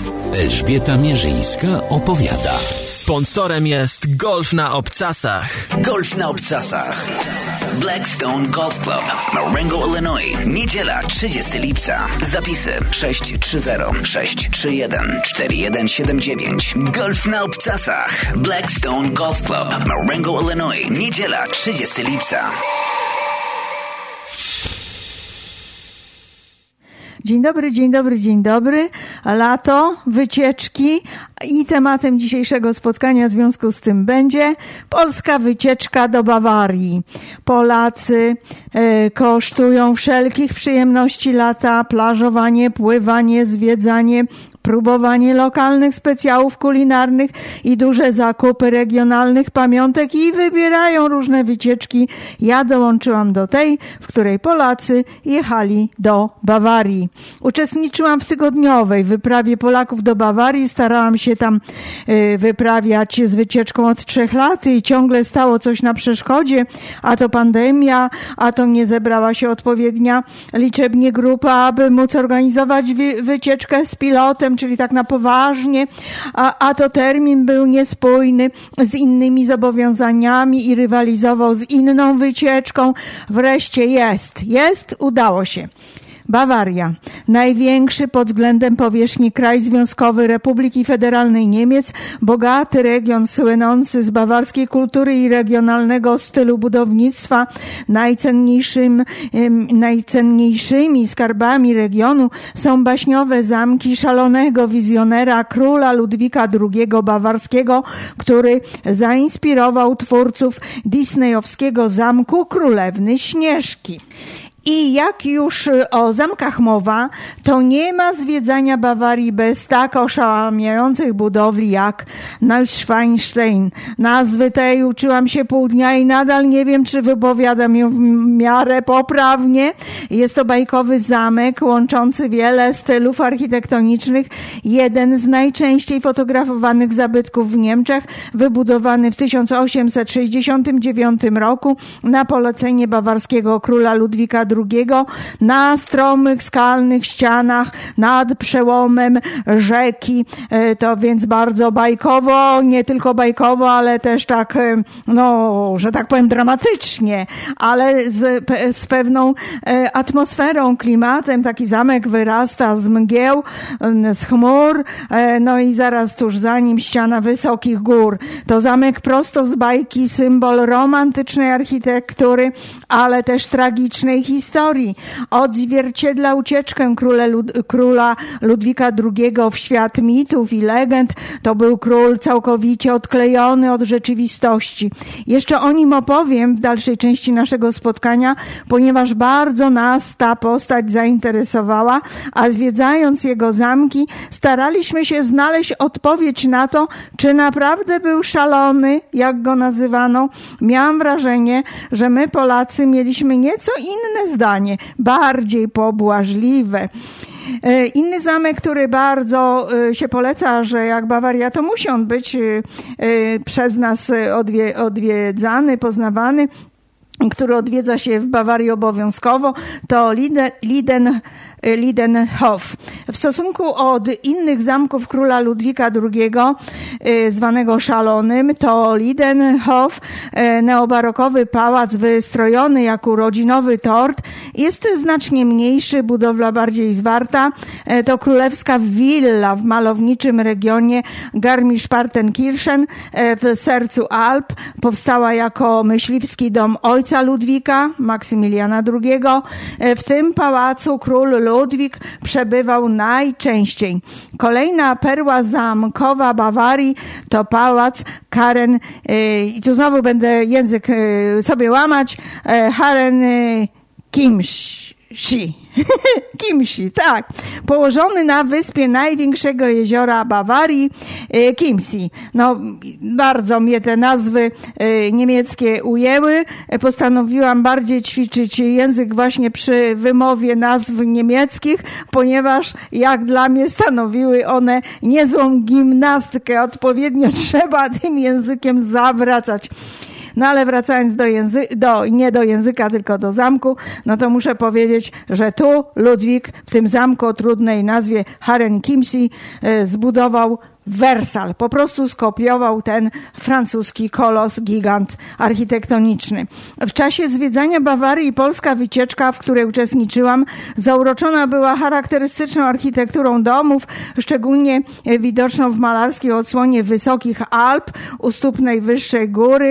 Elżbieta Mierzyńska opowiada. Sponsorem jest Golf na Obcasach. Golf na Obcasach. Blackstone Golf Club, Marengo, Illinois. Niedziela, 30 lipca. Zapisy 630-631-4179. Golf na Obcasach. Blackstone Golf Club, Marengo, Illinois. Niedziela, 30 lipca. Dzień dobry, dzień dobry, dzień dobry. Lato, wycieczki i tematem dzisiejszego spotkania w związku z tym będzie polska wycieczka do Bawarii. Polacy kosztują wszelkich przyjemności lata, plażowanie, pływanie, zwiedzanie, próbowanie lokalnych specjałów kulinarnych i duże zakupy regionalnych pamiątek i wybierają różne wycieczki. Ja dołączyłam do tej, w której Polacy jechali do Bawarii. Uczestniczyłam w tygodniowej wyprawie Polaków do Bawarii. Starałam się tam wyprawiać z wycieczką od 3 lat i ciągle stało coś na przeszkodzie, a to pandemia, a to nie zebrała się odpowiednia liczebnie grupa, aby móc organizować wycieczkę z pilotem, czyli tak na poważnie, a to termin był niespójny z innymi zobowiązaniami i rywalizował z inną wycieczką. Wreszcie udało się. Bawaria, największy pod względem powierzchni kraj związkowy Republiki Federalnej Niemiec, bogaty region słynący z bawarskiej kultury i regionalnego stylu budownictwa. Najcenniejszymi skarbami regionu są baśniowe zamki szalonego wizjonera króla Ludwika II Bawarskiego, który zainspirował twórców disneyowskiego zamku Królewny Śnieżki. I jak już o zamkach mowa, to nie ma zwiedzania Bawarii bez tak oszałamiających budowli jak Neuschwanstein. Nazwy tej uczyłam się pół dnia i nadal nie wiem, czy wypowiadam ją w miarę poprawnie. Jest to bajkowy zamek łączący wiele stylów architektonicznych. Jeden z najczęściej fotografowanych zabytków w Niemczech, wybudowany w 1869 roku na polecenie bawarskiego króla Ludwika II na stromych, skalnych ścianach nad przełomem rzeki. To więc bardzo bajkowo, nie tylko bajkowo, ale też tak, że tak powiem dramatycznie, ale z pewną atmosferą, klimatem. Taki zamek wyrasta z mgieł, z chmur, i zaraz tuż za nim ściana wysokich gór. To zamek prosto z bajki, symbol romantycznej architektury, ale też tragicznej historii. Odzwierciedla ucieczkę króla Ludwika II w świat mitów i legend. To był król całkowicie odklejony od rzeczywistości. Jeszcze o nim opowiem w dalszej części naszego spotkania, ponieważ bardzo nas ta postać zainteresowała, a zwiedzając jego zamki staraliśmy się znaleźć odpowiedź na to, czy naprawdę był szalony, jak go nazywano. Miałam wrażenie, że my Polacy mieliśmy nieco inne zdanie, bardziej pobłażliwe. Inny zamek, który bardzo się poleca, że jak Bawaria, to musi on być przez nas odwiedzany, poznawany, który odwiedza się w Bawarii obowiązkowo, to Lidenhof. W stosunku od innych zamków króla Ludwika II, zwanego szalonym, to Lidenhof, neobarokowy pałac wystrojony jak urodzinowy tort, jest znacznie mniejszy, budowla bardziej zwarta. To królewska willa w malowniczym regionie Garmisch-Partenkirchen w sercu Alp. Powstała jako myśliwski dom ojca Ludwika, Maksymiliana II. W tym pałacu król Ludwik przebywał najczęściej. Kolejna perła zamkowa Bawarii to pałac Karen, i tu znowu będę język sobie łamać, Chiemsee, tak. Położony na wyspie największego jeziora Bawarii, Chiemsee. Bardzo mnie te nazwy niemieckie ujęły. Postanowiłam bardziej ćwiczyć język właśnie przy wymowie nazw niemieckich, ponieważ jak dla mnie stanowiły one niezłą gimnastykę. Odpowiednio trzeba tym językiem zawracać. No ale wracając nie do języka, tylko do zamku, no to muszę powiedzieć, że tu Ludwik w tym zamku o trudnej nazwie Herrenchiemsee zbudował Wersal. Po prostu skopiował ten francuski kolos, gigant architektoniczny. W czasie zwiedzania Bawarii polska wycieczka, w której uczestniczyłam, zauroczona była charakterystyczną architekturą domów, szczególnie widoczną w malarskiej odsłonie wysokich Alp u stóp najwyższej góry,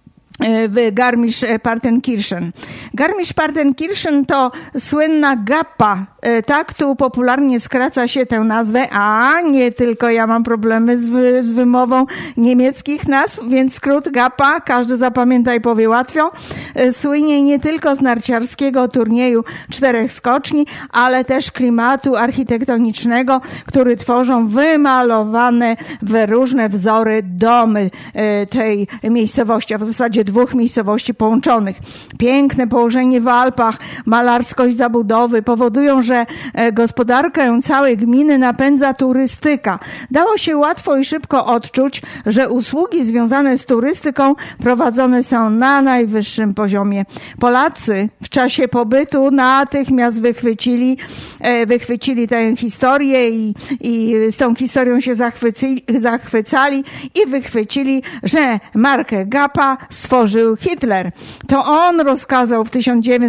w Garmisch-Partenkirchen. Garmisch-Partenkirchen to słynna Gappa. Tak tu popularnie skraca się tę nazwę, a nie tylko ja mam problemy z wymową niemieckich nazw, więc skrót Gappa, każdy zapamięta i powie łatwo, słynie nie tylko z narciarskiego turnieju 4 skoczni, ale też klimatu architektonicznego, który tworzą wymalowane w różne wzory domy tej miejscowości, a w zasadzie 2 miejscowości połączonych. Piękne położenie w Alpach, malarskość zabudowy powodują, że gospodarkę całej gminy napędza turystyka. Dało się łatwo i szybko odczuć, że usługi związane z turystyką prowadzone są na najwyższym poziomie. Polacy w czasie pobytu natychmiast wychwycili tę historię i z tą historią się zachwycali i wychwycili, że markę Gappa stworzył Hitler. To on rozkazał w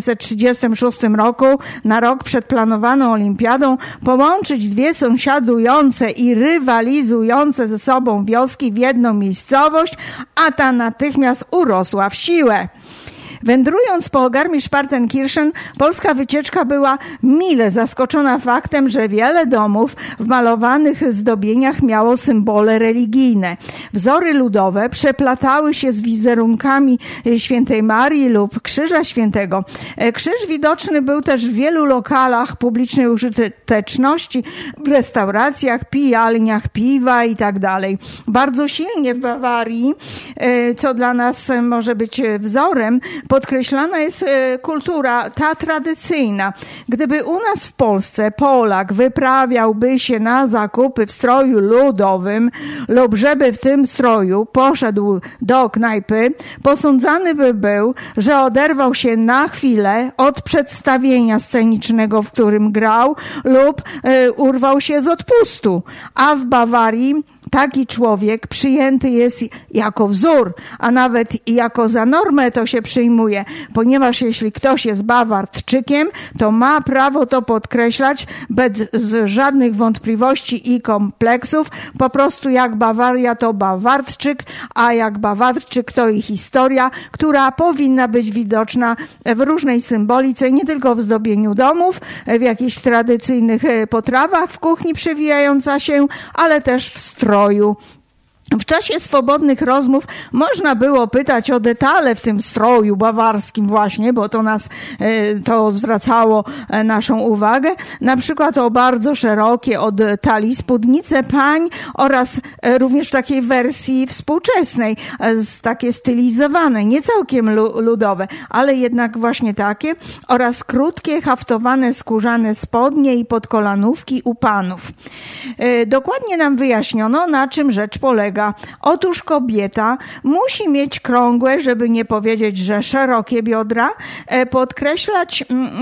1936 roku, na rok przed planowaną olimpiadą, połączyć 2 sąsiadujące i rywalizujące ze sobą wioski w jedną miejscowość, a ta natychmiast urosła w siłę. Wędrując po Garmisch-Partenkirchen, polska wycieczka była mile zaskoczona faktem, że wiele domów w malowanych zdobieniach miało symbole religijne. Wzory ludowe przeplatały się z wizerunkami Świętej Marii lub Krzyża Świętego. Krzyż widoczny był też w wielu lokalach publicznej użyteczności, w restauracjach, pijalniach, piwa i tak dalej. Bardzo silnie w Bawarii, co dla nas może być wzorem, podkreślana jest kultura ta tradycyjna. Gdyby u nas w Polsce Polak wyprawiałby się na zakupy w stroju ludowym lub żeby w tym stroju poszedł do knajpy, posądzany by był, że oderwał się na chwilę od przedstawienia scenicznego, w którym grał, lub urwał się z odpustu. A w Bawarii taki człowiek przyjęty jest jako wzór, a nawet jako za normę to się przyjmuje, ponieważ jeśli ktoś jest Bawarczykiem, to ma prawo to podkreślać bez żadnych wątpliwości i kompleksów. Po prostu jak Bawaria to Bawarczyk, a jak Bawarczyk to i historia, która powinna być widoczna w różnej symbolice, nie tylko w zdobieniu domów, w jakichś tradycyjnych potrawach, w kuchni przewijająca się, ale też w stroju. W czasie swobodnych rozmów można było pytać o detale w tym stroju bawarskim właśnie, bo to zwracało naszą uwagę. Na przykład o bardzo szerokie od talii spódnice pań oraz również w takiej wersji współczesnej, takie stylizowane, nie całkiem ludowe, ale jednak właśnie takie, oraz krótkie, haftowane skórzane spodnie i podkolanówki u panów. Dokładnie nam wyjaśniono, na czym rzecz polega. Otóż kobieta musi mieć krągłe, żeby nie powiedzieć, że szerokie biodra, podkreślać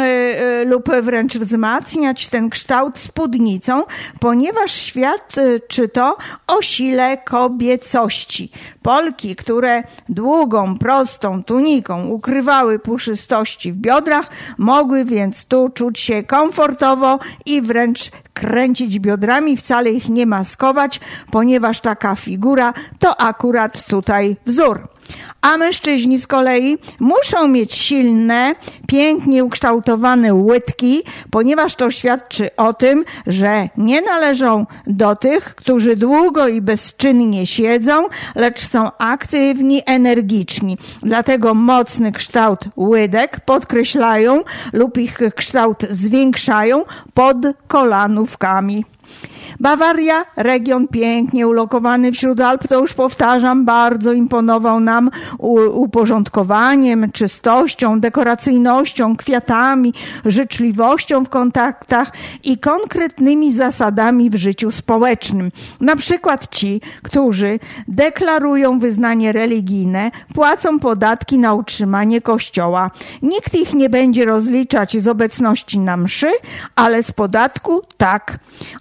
lub wręcz wzmacniać ten kształt spódnicą, ponieważ świadczy to o sile kobiecości. Polki, które długą, prostą tuniką ukrywały puszystości w biodrach, mogły więc tu czuć się komfortowo i wręcz kręcić biodrami, wcale ich nie maskować, ponieważ taka figura to akurat tutaj wzór. A mężczyźni z kolei muszą mieć silne, pięknie ukształtowane łydki, ponieważ to świadczy o tym, że nie należą do tych, którzy długo i bezczynnie siedzą, lecz są aktywni, energiczni. Dlatego mocny kształt łydek podkreślają lub ich kształt zwiększają pod kolanówkami. Bawaria, region pięknie ulokowany wśród Alp, to już powtarzam, bardzo imponował nam uporządkowaniem, czystością, dekoracyjnością, kwiatami, życzliwością w kontaktach i konkretnymi zasadami w życiu społecznym. Na przykład ci, którzy deklarują wyznanie religijne, płacą podatki na utrzymanie kościoła. Nikt ich nie będzie rozliczać z obecności na mszy, ale z podatku tak.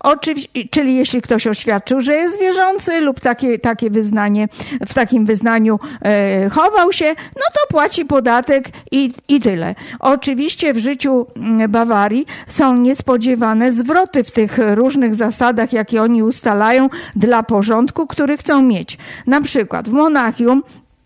Czyli jeśli ktoś oświadczył, że jest wierzący lub takie wyznanie, w takim wyznaniu chował się, no to płaci podatek i tyle. Oczywiście w życiu Bawarii są niespodziewane zwroty w tych różnych zasadach, jakie oni ustalają dla porządku, który chcą mieć. Na przykład w Monachium,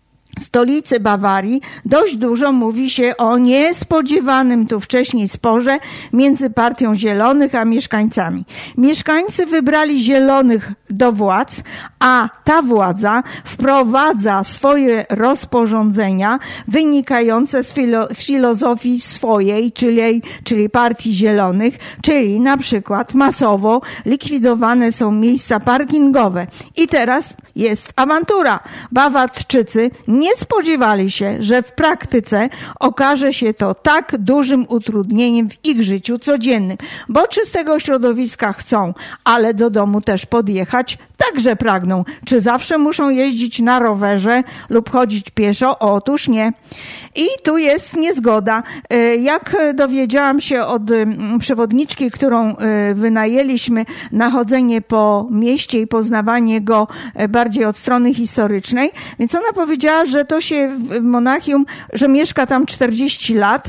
stolicy Bawarii, dość dużo mówi się o niespodziewanym tu wcześniej sporze między partią Zielonych a mieszkańcami. Mieszkańcy wybrali Zielonych do władz, a ta władza wprowadza swoje rozporządzenia wynikające z filozofii swojej, czyli partii Zielonych, czyli na przykład masowo likwidowane są miejsca parkingowe. I teraz jest awantura. Bawarczycy nie spodziewali się, że w praktyce okaże się to tak dużym utrudnieniem w ich życiu codziennym, bo czystego środowiska chcą, ale do domu też podjechać także pragną. Czy zawsze muszą jeździć na rowerze lub chodzić pieszo? Otóż nie. I tu jest niezgoda. Jak dowiedziałam się od przewodniczki, którą wynajęliśmy na chodzenie po mieście i poznawanie go bardziej od strony historycznej, więc ona powiedziała, że to się w Monachium, że mieszka tam 40 lat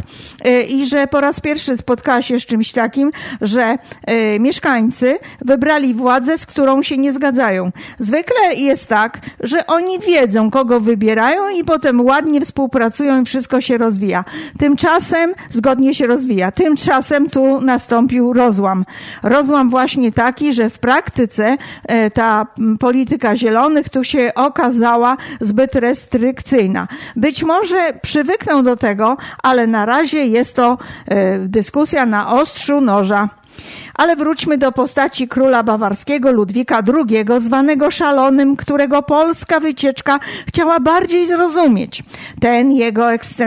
i że po raz pierwszy spotkała się z czymś takim, że mieszkańcy wybrali władzę, z którą się nie zgadzają. Zwykle jest tak, że oni wiedzą, kogo wybierają i potem ładnie współpracują i wszystko się rozwija. Tymczasem zgodnie się rozwija. Tymczasem tu nastąpił rozłam. Rozłam właśnie taki, że w praktyce ta polityka Zielonych tu się okazała zbyt restrykcyjna. Być może przywykną do tego, ale na razie jest to dyskusja na ostrzu noża. Ale wróćmy do postaci króla bawarskiego Ludwika II, zwanego szalonym, którego polska wycieczka chciała bardziej zrozumieć. Ten jego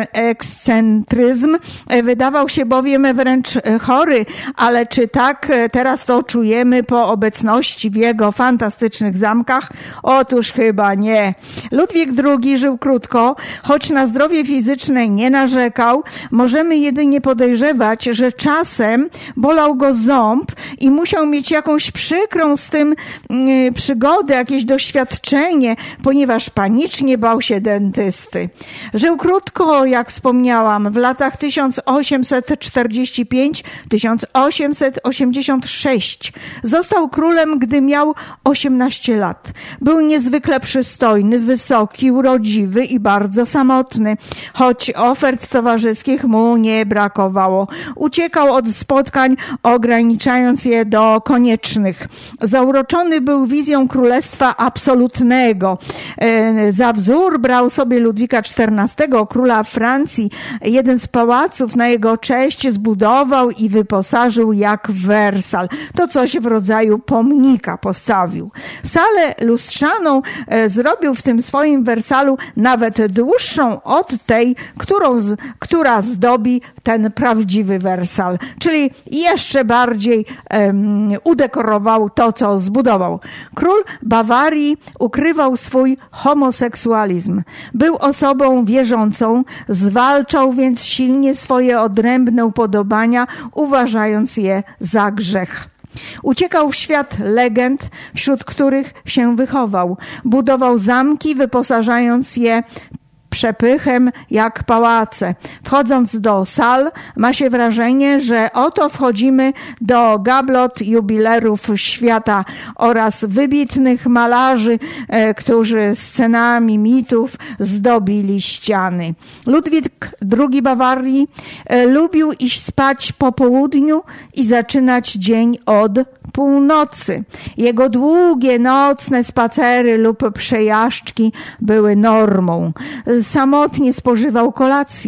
ekscentryzm wydawał się bowiem wręcz chory, ale czy tak teraz to czujemy po obecności w jego fantastycznych zamkach? Otóż chyba nie. Ludwik II żył krótko, choć na zdrowie fizyczne nie narzekał. Możemy jedynie podejrzewać, że czasem bolał go ząb i musiał mieć jakąś przykrą z tym przygodę, jakieś doświadczenie, ponieważ panicznie bał się dentysty. Żył krótko, jak wspomniałam, w latach 1845-1886. Został królem, gdy miał 18 lat. Był niezwykle przystojny, wysoki, urodziwy i bardzo samotny, choć ofert towarzyskich mu nie brakowało. Uciekał od spotkań, ograniczając je do koniecznych. Zauroczony był wizją królestwa absolutnego. Za wzór brał sobie Ludwika XIV, króla Francji. Jeden z pałaców na jego cześć zbudował i wyposażył jak Wersal. To coś w rodzaju pomnika postawił. Salę lustrzaną zrobił w tym swoim Wersalu nawet dłuższą od tej, która zdobi ten prawdziwy Wersal. Czyli jeszcze bardziej udekorował to, co zbudował. Król Bawarii ukrywał swój homoseksualizm. Był osobą wierzącą, zwalczał więc silnie swoje odrębne upodobania, uważając je za grzech. Uciekał w świat legend, wśród których się wychował. Budował zamki, wyposażając je przepychem jak pałace. Wchodząc do sal, ma się wrażenie, że oto wchodzimy do gablot jubilerów świata oraz wybitnych malarzy, którzy scenami mitów zdobili ściany. Ludwik II Bawarii lubił iść spać po południu i zaczynać dzień od północy. Jego długie nocne spacery lub przejażdżki były normą. Samotnie spożywał kolację.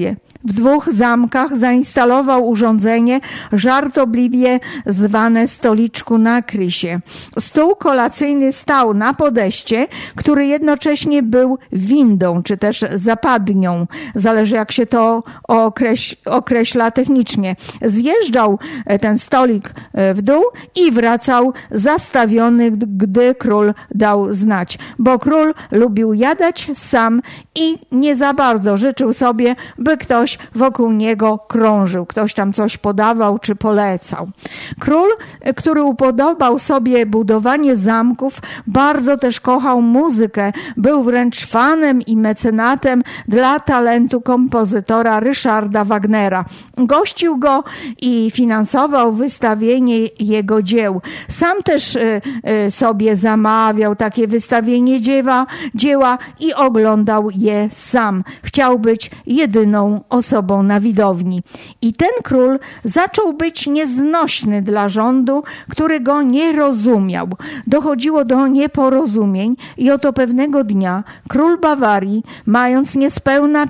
W 2 zamkach zainstalował urządzenie żartobliwie zwane stoliczku na krysie. Stół kolacyjny stał na podestie, który jednocześnie był windą, czy też zapadnią. Zależy, jak się to określa technicznie. Zjeżdżał ten stolik w dół i wracał zastawiony, gdy król dał znać. Bo król lubił jadać sam i nie za bardzo życzył sobie, by ktoś wokół niego krążył. Ktoś tam coś podawał czy polecał. Król, który upodobał sobie budowanie zamków, bardzo też kochał muzykę. Był wręcz fanem i mecenatem dla talentu kompozytora Ryszarda Wagnera. Gościł go i finansował wystawienie jego dzieł. Sam też sobie zamawiał takie wystawienie dzieła i oglądał je sam. Chciał być jedyną osobą na widowni. I ten król zaczął być nieznośny dla rządu, który go nie rozumiał. Dochodziło do nieporozumień i oto pewnego dnia król Bawarii, mając niespełna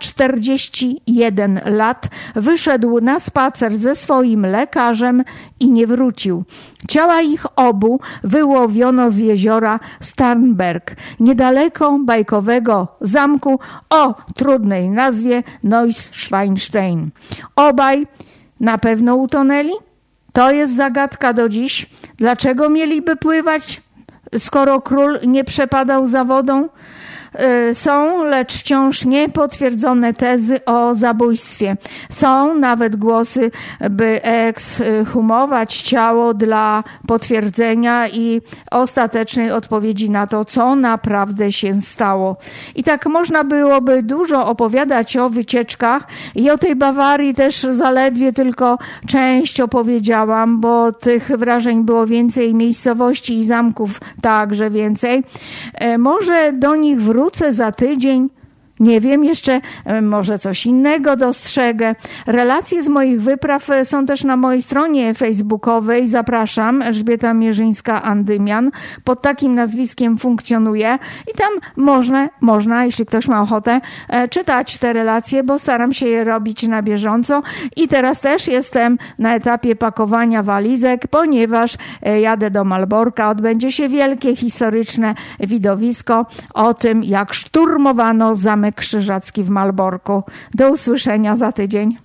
41 lat, wyszedł na spacer ze swoim lekarzem i nie wrócił. Ciała ich obu wyłowiono z jeziora Starnberg, niedaleko bajkowego zamku o trudnej nazwie Neuschwanstein. Obaj na pewno utonęli? To jest zagadka do dziś. Dlaczego mieliby pływać, skoro król nie przepadał za wodą? Są, lecz wciąż niepotwierdzone tezy o zabójstwie. Są nawet głosy, by ekshumować ciało dla potwierdzenia i ostatecznej odpowiedzi na to, co naprawdę się stało. I tak można byłoby dużo opowiadać o wycieczkach i o tej Bawarii też zaledwie tylko część opowiedziałam, bo tych wrażeń było więcej, miejscowości i zamków także więcej. Może do nich wrócę za tydzień. Nie wiem, jeszcze może coś innego dostrzegę. Relacje z moich wypraw są też na mojej stronie facebookowej. Zapraszam, Elżbieta Mierzyńska-Andymian. Pod takim nazwiskiem funkcjonuję i tam można, jeśli ktoś ma ochotę, czytać te relacje, bo staram się je robić na bieżąco. I teraz też jestem na etapie pakowania walizek, ponieważ jadę do Malborka. Odbędzie się wielkie, historyczne widowisko o tym, jak szturmowano zamek Krzyżacki w Malborku. Do usłyszenia za tydzień.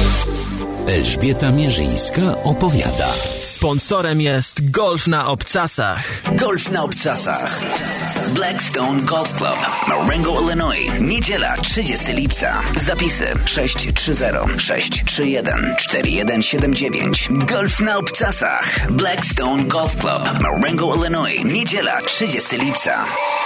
Elżbieta Mierzyńska opowiada. Sponsorem jest Golf na Obcasach. Golf na Obcasach. Blackstone Golf Club, Marengo, Illinois. Niedziela, 30 lipca. Zapisy 630-631-4179. Golf na Obcasach. Blackstone Golf Club, Marengo, Illinois. Niedziela, 30 lipca.